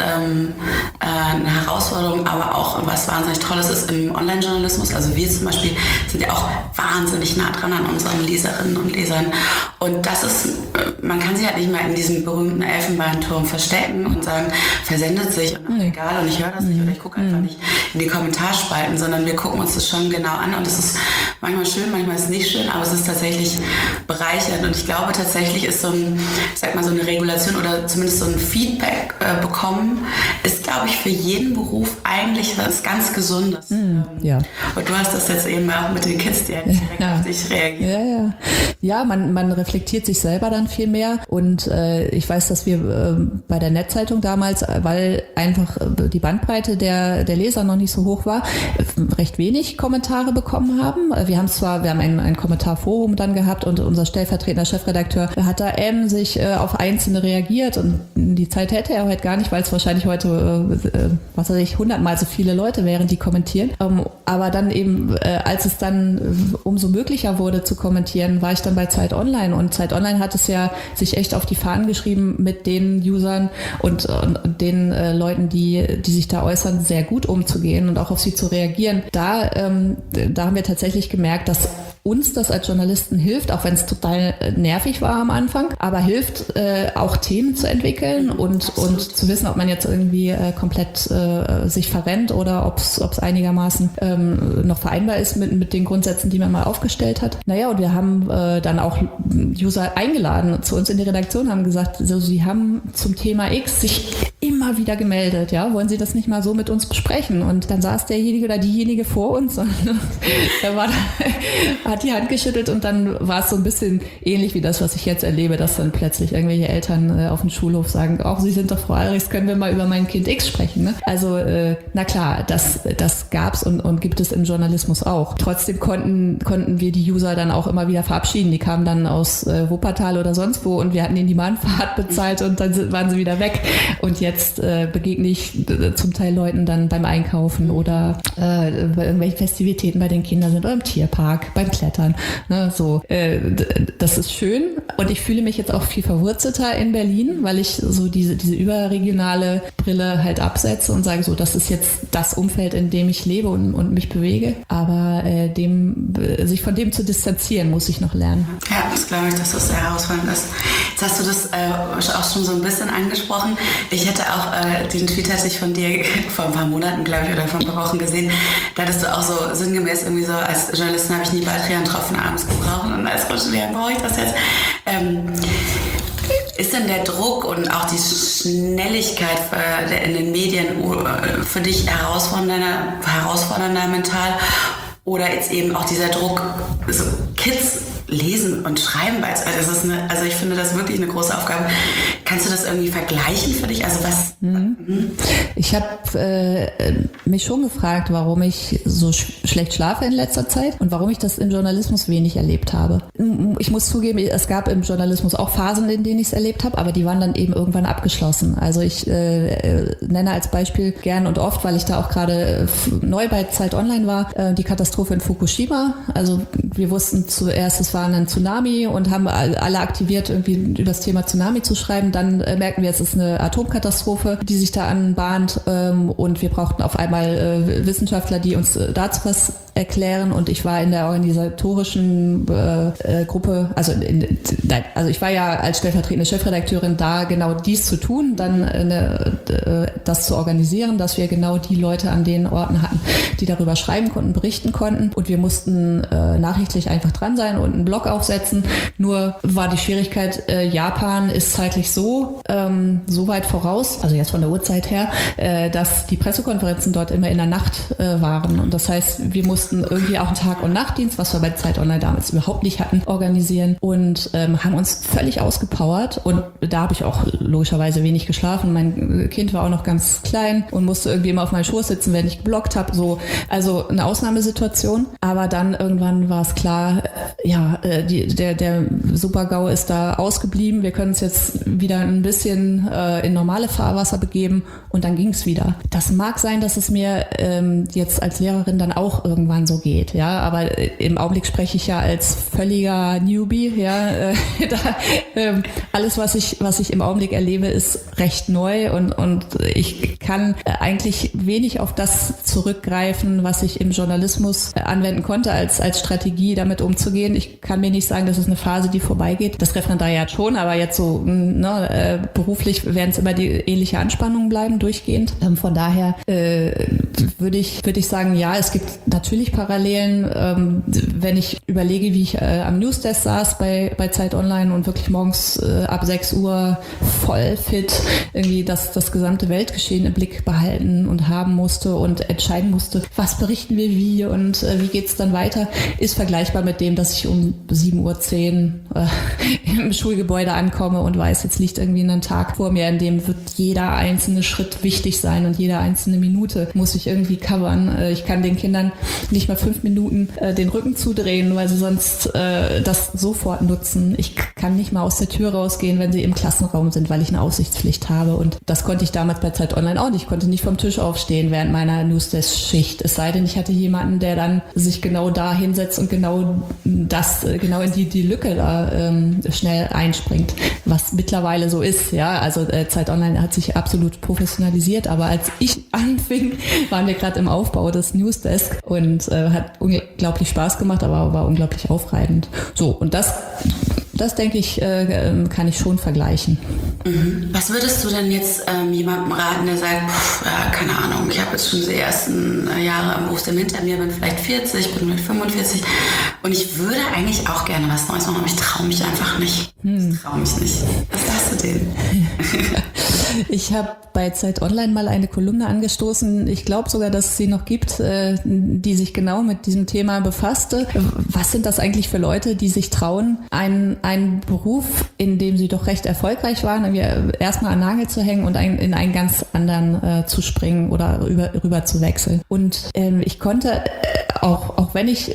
eine Herausforderung, aber auch was wahnsinnig Tolles ist im Online-Journalismus. Also wir zum Beispiel sind ja auch wahnsinnig nah dran an unseren Leserinnen und Lesern. Und das ist, man kann sich halt nicht mal in diesem berühmten Elfenbeinturm verstecken und sagen, versendet sich und egal und ich höre das nicht oder ich gucke einfach nicht in die Kommentarspalten, sondern wir gucken uns das schon genau an und es ist manchmal schön, manchmal ist es nicht schön, aber es ist tatsächlich bereichernd und ich glaube tatsächlich ist so eine Regulation oder zumindest so ein Feedback bekommen, ist glaube ich für jeden Beruf eigentlich was ganz Gesundes. Ja. Und du hast das jetzt eben auch mit den Kids, die halt direkt auf dich reagieren. Ja, man reflektiert sich selber dann viel mehr und ich weiß, dass wir bei der Netzeitung damals, weil einfach die Bandbreite der Leser noch nicht so hoch war, recht wenig Kommentare bekommen haben. Wir haben ein Kommentarforum dann gehabt und unser stellvertretender Chefredakteur hat da emsig auf Einzelne reagiert und die Zeit hätte er heute gar nicht, weil es wahrscheinlich heute, 100-mal so viele Leute wären, die kommentieren. Aber dann eben, als es dann umso möglicher wurde zu kommentieren, war ich dann bei Zeit Online und Zeit Online hat es ja sich echt auf die Fahnen geschrieben, mit den Usern und den Leuten, die sich da äußern, sehr gut umzugehen und auch auf sie zu reagieren. Da haben wir tatsächlich gemerkt, dass uns das als Journalisten hilft, auch wenn es total nervig war am Anfang, aber hilft auch Themen zu entwickeln und zu wissen, ob man jetzt irgendwie komplett sich verrennt oder ob es einigermaßen noch vereinbar ist mit den Grundsätzen, die man mal aufgestellt hat. Naja, und wir haben dann auch User eingeladen zu uns in die Redaktion, haben gesagt, so, sie haben zum Thema X sich immer wieder gemeldet, ja, wollen Sie das nicht mal so mit uns besprechen? Und dann saß derjenige oder diejenige vor uns und hat die Hand geschüttelt und dann war es so ein bisschen ähnlich wie das, was ich jetzt erlebe, dass dann plötzlich irgendwelche Eltern auf dem Schulhof sagen, auch Sie sind doch Frau Alres, können wir mal über mein Kind X sprechen, ne? Also, na klar, das gab's und gibt es im Journalismus auch. Trotzdem konnten wir die User dann auch immer wieder verabschieden. Die kamen dann aus Wuppertal oder sonst wo und wir hatten ihnen die Mahnfahrt bezahlt und dann waren sie wieder weg. Und jetzt begegne ich zum Teil Leuten dann beim Einkaufen oder bei irgendwelchen Festivitäten bei den Kindern sind oder im Tierpark, beim Klettern. Ne, so, das ist schön und ich fühle mich jetzt auch viel verwurzelter in Berlin, weil ich so diese überregionale Brille halt absetze und sage so, das ist jetzt das Umfeld, in dem ich lebe und mich bewege. Aber sich von dem zu distanzieren, muss ich noch lernen. Ja, das glaube ich, dass das sehr herausfordernd ist. Jetzt hast du das auch schon so ein bisschen angesprochen. Ich hätte auch den Tweet hatte ich von dir vor ein paar Monaten, glaube ich, oder vor ein paar Wochen gesehen. Da hattest du auch so sinngemäß irgendwie so, als Journalistin habe ich nie Baldrian-Tropfen abends gebraucht und als Studierende brauche ich das jetzt. Ist denn der Druck und auch die Schnelligkeit in den Medien für dich herausfordernder mental oder jetzt eben auch dieser Druck, so Kids lesen und schreiben, also ich finde das wirklich eine große Aufgabe. Kannst du das irgendwie vergleichen für dich? Also was? Ich habe mich schon gefragt, warum ich so schlecht schlafe in letzter Zeit und warum ich das im Journalismus wenig erlebt habe. Ich muss zugeben, es gab im Journalismus auch Phasen, in denen ich es erlebt habe, aber die waren dann eben irgendwann abgeschlossen. Also ich nenne als Beispiel gern und oft, weil ich da auch gerade neu bei Zeit Online war, die Katastrophe in Fukushima. Also wir wussten zuerst, es war ein Tsunami und haben alle aktiviert, irgendwie über das Thema Tsunami zu schreiben. Dann merken wir, es ist eine Atomkatastrophe, die sich da anbahnt und wir brauchten auf einmal Wissenschaftler, die uns dazu was erklären und ich war in der organisatorischen Gruppe, also ich war ja als stellvertretende Chefredakteurin da, genau dies zu tun, dann das zu organisieren, dass wir genau die Leute an den Orten hatten, die darüber schreiben konnten, berichten konnten und wir mussten nachrichtlich einfach dran sein und einen Blog aufsetzen. Nur war die Schwierigkeit, Japan ist zeitlich so weit voraus, also jetzt von der Uhrzeit her, dass die Pressekonferenzen dort immer in der Nacht waren. Und das heißt, wir mussten irgendwie auch einen Tag- und Nachtdienst, was wir bei Zeit Online damals überhaupt nicht hatten, organisieren und haben uns völlig ausgepowert. Und da habe ich auch logischerweise wenig geschlafen. Mein Kind war auch noch ganz klein und musste irgendwie immer auf meinem Schoß sitzen, wenn ich gebloggt habe. So, also eine Ausnahmesituation. Aber dann irgendwann war es klar, der Super-GAU ist da ausgeblieben. Wir können uns jetzt wieder ein bisschen in normale Fahrwasser begeben und dann ging es wieder. Das mag sein, dass es mir jetzt als Lehrerin dann auch irgendwann so geht, ja, aber im Augenblick spreche ich ja als völliger Newbie, ja, alles, was ich im Augenblick erlebe, ist recht neu und ich kann eigentlich wenig auf das zurückgreifen, was ich im Journalismus anwenden konnte als Strategie, damit umzugehen. Ich kann mir nicht sagen, das ist eine Phase, die vorbeigeht. Das Referendariat schon, aber jetzt so beruflich werden es immer die ähnliche Anspannungen bleiben, durchgehend. Von daher würde ich sagen, ja, es gibt natürlich Parallelen. Wenn ich überlege, wie ich am Newsdesk saß bei Zeit Online und wirklich morgens ab 6 Uhr voll fit irgendwie das gesamte Weltgeschehen im Blick behalten und haben musste und entscheiden musste, was berichten wir wie und wie geht's dann weiter, ist vergleichbar mit dem, dass ich um 7:10 Uhr im Schulgebäude ankomme und weiß, jetzt liegt irgendwie ein Tag vor mir, in dem wird jeder einzelne Schritt wichtig sein und jede einzelne Minute muss ich irgendwie covern. Ich kann den Kindern nicht mal 5 Minuten den Rücken zudrehen, weil sie sonst das sofort nutzen. Ich kann nicht mal aus der Tür rausgehen, wenn sie im Klassenraum sind, weil ich eine Aufsichtspflicht habe. Und das konnte ich damals bei Zeit Online auch nicht. Ich konnte nicht vom Tisch aufstehen während meiner Newsdesk-Schicht. Es sei denn, ich hatte jemanden, der dann sich genau da hinsetzt und genau in die Lücke da schnell einspringt, was mittlerweile so ist. Ja, also Zeit Online hat sich absolut professionalisiert, aber als ich anfing, waren wir gerade im Aufbau des Newsdesk und hat unglaublich Spaß gemacht, aber war unglaublich aufreibend. So, und das denke ich, kann ich schon vergleichen. Mhm. Was würdest du denn jetzt jemandem raten, der sagt, keine Ahnung, ich habe jetzt schon die ersten Jahre am Berufsleben hinter mir, bin vielleicht 40, bin vielleicht 45 und ich würde eigentlich auch gerne was Neues machen, aber ich traue mich einfach nicht. Ich traue mich nicht. Was sagst du denen? Ich habe bei Zeit Online mal eine Kolumne angestoßen, ich glaube sogar, dass es sie noch gibt, die sich genau mit diesem Thema befasste. Was sind das eigentlich für Leute, die sich trauen, einen Beruf, in dem sie doch recht erfolgreich waren, erstmal an den Nagel zu hängen und in einen ganz anderen zu springen oder rüber zu wechseln. Und ich konnte, auch wenn ich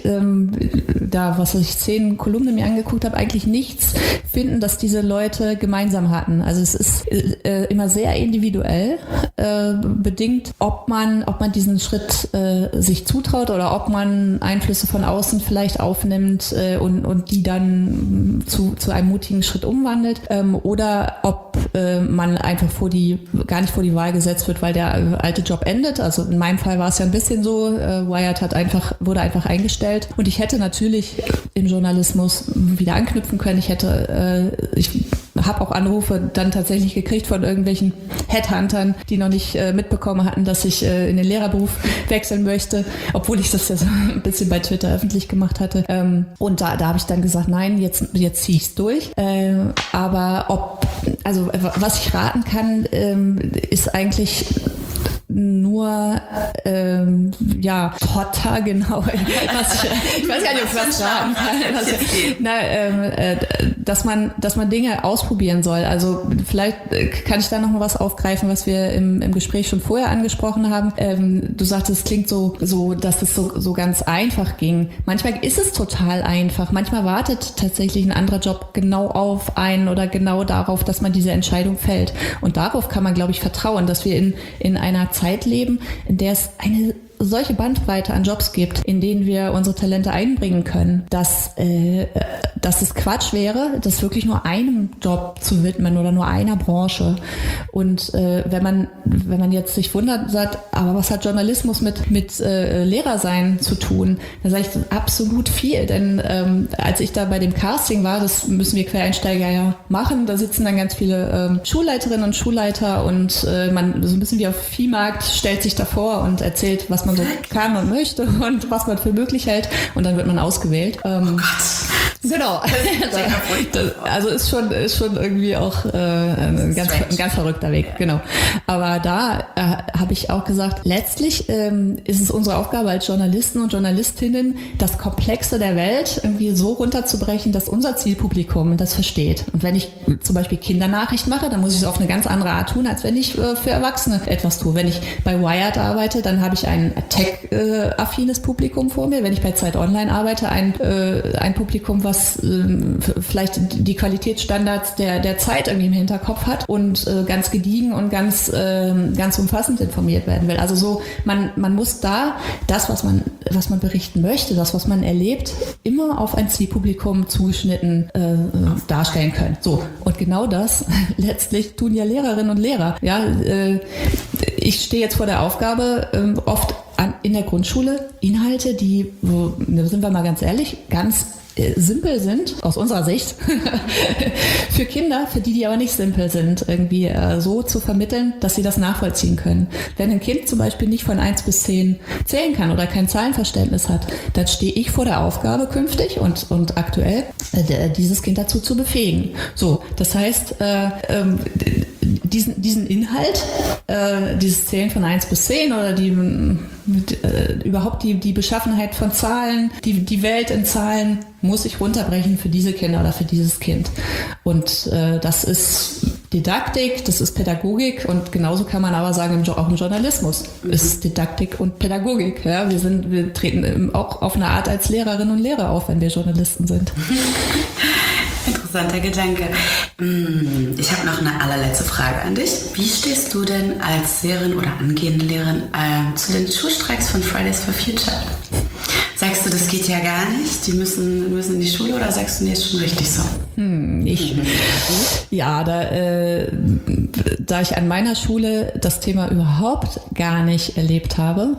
10 Kolumnen mir angeguckt habe, eigentlich nichts finden, dass diese Leute gemeinsam hatten. Also es ist immer sehr individuell bedingt, ob man diesen Schritt sich zutraut oder ob man Einflüsse von außen vielleicht aufnimmt und die dann zu einem mutigen Schritt umwandelt oder ob man einfach gar nicht vor die Wahl gesetzt wird, weil der alte Job endet. Also in meinem Fall war es ja ein bisschen so, Wired wurde einfach eingestellt und ich hätte natürlich im Journalismus wieder anknüpfen können. Ich habe auch Anrufe dann tatsächlich gekriegt von irgendwelchen Headhuntern, die noch nicht mitbekommen hatten, dass ich in den Lehrerberuf wechseln möchte, obwohl ich das ja so ein bisschen bei Twitter öffentlich gemacht hatte. Und da habe ich dann gesagt, nein, jetzt ziehe ich es durch. Aber was ich raten kann, ist eigentlich nur Potter, genau. Ich weiß gar nicht, ob ich was raten kann. Dass man Dinge ausprobieren soll. Also vielleicht kann ich da noch mal was aufgreifen, was wir im Gespräch schon vorher angesprochen haben. Du sagtest, es klingt so, dass es so ganz einfach ging. Manchmal ist es total einfach. Manchmal wartet tatsächlich ein anderer Job genau auf einen oder genau darauf, dass man diese Entscheidung fällt. Und darauf kann man, glaube ich, vertrauen, dass wir in einer Zeit leben, in der es eine solche Bandbreite an Jobs gibt, in denen wir unsere Talente einbringen können, dass es Quatsch wäre, das wirklich nur einem Job zu widmen oder nur einer Branche. Und wenn man jetzt sich wundert, sagt, aber was hat Journalismus mit Lehrersein zu tun? Dann sage ich absolut viel, denn als ich da bei dem Casting war, das müssen wir Quereinsteiger ja machen, da sitzen dann ganz viele Schulleiterinnen und Schulleiter und man so ein bisschen wie auf Viehmarkt stellt sich davor und erzählt, was man so kann und möchte und was man für möglich hält und dann wird man ausgewählt. Oh Gott, Genau. Also ist schon irgendwie auch ein ganz verrückter Weg, genau. Aber da habe ich auch gesagt, letztlich ist es unsere Aufgabe als Journalisten und Journalistinnen, das Komplexe der Welt irgendwie so runterzubrechen, dass unser Zielpublikum das versteht. Und wenn ich zum Beispiel Kindernachricht mache, dann muss ich es auf eine ganz andere Art tun, als wenn ich für Erwachsene etwas tue. Wenn ich bei Wired arbeite, dann habe ich ein tech-affines Publikum vor mir. Wenn ich bei Zeit Online arbeite, ein Publikum, was vielleicht die Qualitätsstandards der Zeit irgendwie im Hinterkopf hat und ganz gediegen und ganz umfassend informiert werden will. Also so, man muss da das, was man berichten möchte, das, was man erlebt, immer auf ein Zielpublikum zugeschnitten darstellen können. So, und genau das letztlich tun ja Lehrerinnen und Lehrer. Ja, ich stehe jetzt vor der Aufgabe, oft in der Grundschule Inhalte, die, sind wir mal ganz ehrlich, ganz simpel sind, aus unserer Sicht, für Kinder, für die aber nicht simpel sind, irgendwie so zu vermitteln, dass sie das nachvollziehen können. Wenn ein Kind zum Beispiel nicht von 1 bis 10 zählen kann oder kein Zahlenverständnis hat, dann stehe ich vor der Aufgabe künftig und aktuell, dieses Kind dazu zu befähigen. So, das heißt, diesen Inhalt, dieses Zählen von 1 bis 10 oder überhaupt die Beschaffenheit von Zahlen, die Welt in Zahlen, muss ich runterbrechen für diese Kinder oder für dieses Kind. Und das ist Didaktik, das ist Pädagogik und genauso kann man aber sagen, auch im Journalismus ist Didaktik und Pädagogik. Ja? Wir treten auch auf eine Art als Lehrerinnen und Lehrer auf, wenn wir Journalisten sind. Interessanter Gedanke. Ich habe noch eine allerletzte Frage an dich. Wie stehst du denn als Lehrerin oder angehende Lehrerin zu den Schulstreiks von Fridays for Future? Sagst du, das geht ja gar nicht? Die müssen in die Schule oder sagst du, nee, ist schon richtig so? Da ich an meiner Schule das Thema überhaupt gar nicht erlebt habe,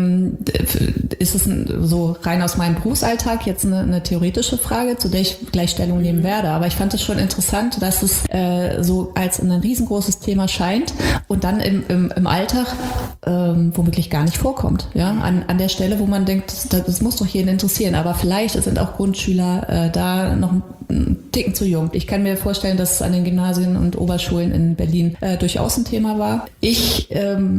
ist es so rein aus meinem Berufsalltag jetzt eine theoretische Frage, zu der ich gleich Stellung nehmen werde. Aber ich fand es schon interessant, dass es so als ein riesengroßes Thema scheint und dann im Alltag womöglich gar nicht vorkommt. Ja? An der Stelle, wo man denkt, das muss doch jeden interessieren. Aber vielleicht sind auch Grundschüler da noch ein Ticken zu jung. Ich kann mir vorstellen, dass es an den Gymnasien und Oberschulen in Berlin durchaus ein Thema war. Ich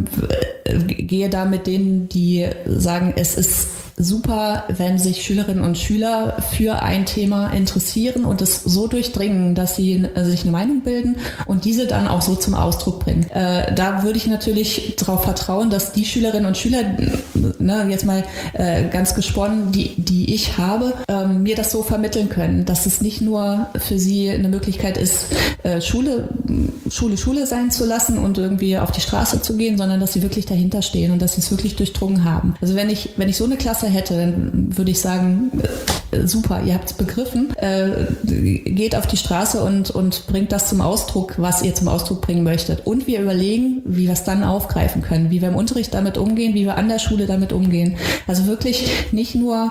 gehe da mit denen, die sagen, es ist super, wenn sich Schülerinnen und Schüler für ein Thema interessieren und es so durchdringen, dass sie sich eine Meinung bilden und diese dann auch so zum Ausdruck bringen. Da würde ich natürlich darauf vertrauen, dass die Schülerinnen und Schüler, jetzt mal ganz gesponnen, die ich habe, mir das so vermitteln können, dass es nicht nur für sie eine Möglichkeit ist, Schule sein zu lassen und irgendwie auf die Straße zu gehen, sondern dass sie wirklich dahinter stehen und dass sie es wirklich durchdrungen haben. Also wenn ich so eine Klasse hätte, dann würde ich sagen, super, ihr habt es begriffen, geht auf die Straße und bringt das zum Ausdruck, was ihr zum Ausdruck bringen möchtet. Und wir überlegen, wie wir es dann aufgreifen können, wie wir im Unterricht damit umgehen, wie wir an der Schule damit umgehen. Also wirklich nicht nur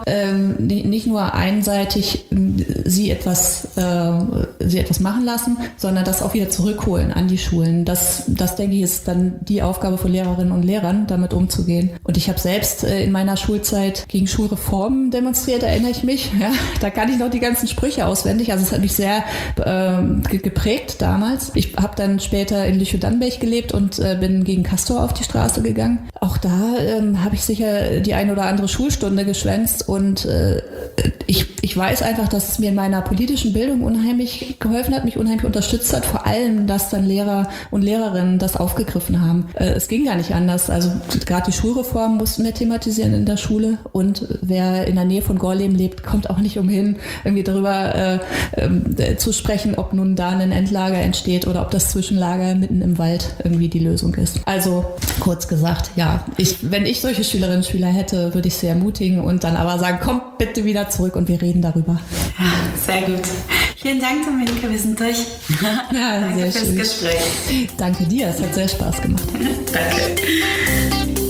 einseitig sie etwas machen lassen, sondern das auch wieder zurückholen an die Schulen. Das denke ich, ist dann die Aufgabe von Lehrerinnen und Lehrern, damit umzugehen. Und ich habe selbst in meiner Schulzeit gegen Schulreformen demonstriert, erinnere ich mich. Ja, da kann ich noch die ganzen Sprüche auswendig. Also es hat mich sehr geprägt damals. Ich habe dann später in Lüchow-Dannenberg gelebt und bin gegen Castor auf die Straße gegangen. Auch da habe ich sicher die eine oder andere Schulstunde geschwänzt und ich weiß einfach, dass es mir in meiner politischen Bildung unheimlich geholfen hat, mich unheimlich unterstützt hat, vor allem, dass dann Lehrer und Lehrerinnen das aufgegriffen haben. Es ging gar nicht anders. Also gerade die Schulreform mussten wir thematisieren in der Schule und wer in der Nähe von Gorleben lebt, kommt auch nicht umhin, irgendwie darüber zu sprechen, ob nun da ein Endlager entsteht oder ob das Zwischenlager mitten im Wald irgendwie die Lösung ist. Also kurz gesagt, ja, wenn ich solche Schülerinnen und Schüler hätte, würde ich sie ermutigen und dann aber sagen, kommt bitte wieder zurück und wir reden darüber. Ja, sehr gut. Vielen Dank, Dominika, wir sind durch. Ja, Danke sehr fürs schön. Gespräch. Danke dir, es hat sehr Spaß gemacht. Danke.